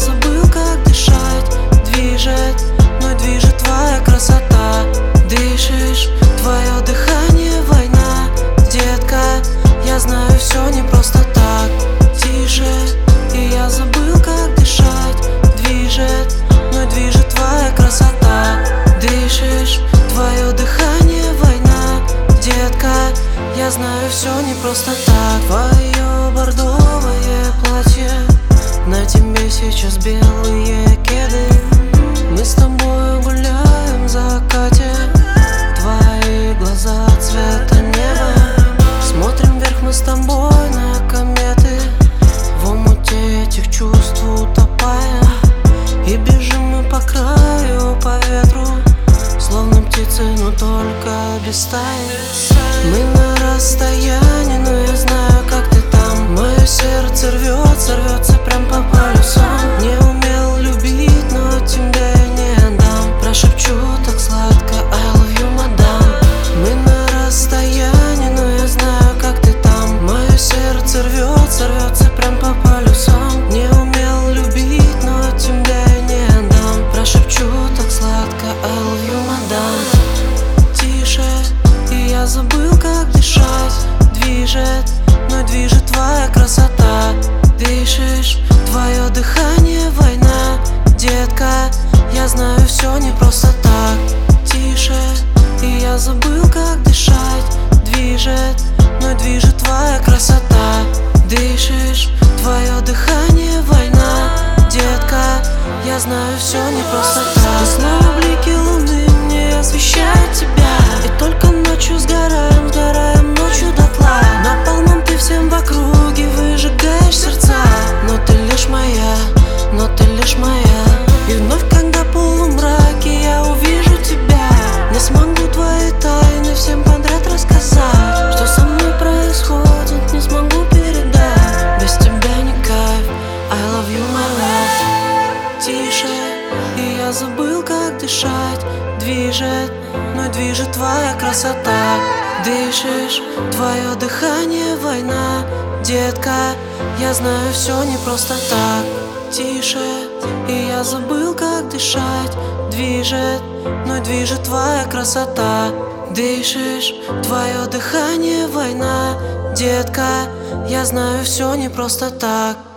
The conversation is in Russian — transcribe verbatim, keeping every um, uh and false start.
забыл, как дышать. Движет, мной движет твоя красота. Дышишь, твое дыхание война. Детка, я знаю, все не просто так. Тише, и я забыл, как дышать. Движет, мной движет твоя красота. Дышишь, твое дыхание война. Детка, я знаю, все не просто так. Твое бордовое платье, на тебе сейчас белые кеды. Мы с тобой гуляем в закате. Твои глаза цвета неба. Смотрим вверх мы с тобой на кометы. В омуте этих чувств утопая. И бежим мы по краю, по ветру, словно птицы, но только без стаи. Мы на расстоянии, но я знаю, как ты там. Мое сердце рвется, рвется прям по полюсам. Не умел любить, но тебя я не отдам. Прошепчу так сладко I love you, мадам. Мы на расстоянии, но я знаю, как ты там. Мое сердце рвется, рвется прям по полюсам. Не умел любить, но тебя я не отдам. Прошепчу так сладко I love you, мадам. Тише, и я забыл, как дышать. Движет, мной движет твоя красота. Дышишь, твое дыхание война. Детка, я знаю, все не просто так. Тише, и я забыл, как дышать. Движет, мной движет твоя красота. Дышишь, твое дыхание война. Детка, я знаю, все не просто так. Снова блики луны мне освещают тебя. И только ночью сгораем, сгораем ночью дотла. Напалмом ты всем в округе выжигаешь сердца. Но ты лишь моя, но ты лишь моя. И вновь, когда полумраки, я увижу тебя. Не смогу твои тайны всем подряд рассказать. Что со мной происходит, не смогу передать. Без тебя не кайф, I love you, my love. Тише, и я забыл, как дышать. Движет, мной движет твоя красота. Дышишь, твое дыхание война. Детка, я знаю, все не просто так. Тише, и я забыл, как дышать. Движет, мной движет твоя красота. Дышишь, твое дыхание война. Детка, я знаю, все не просто так.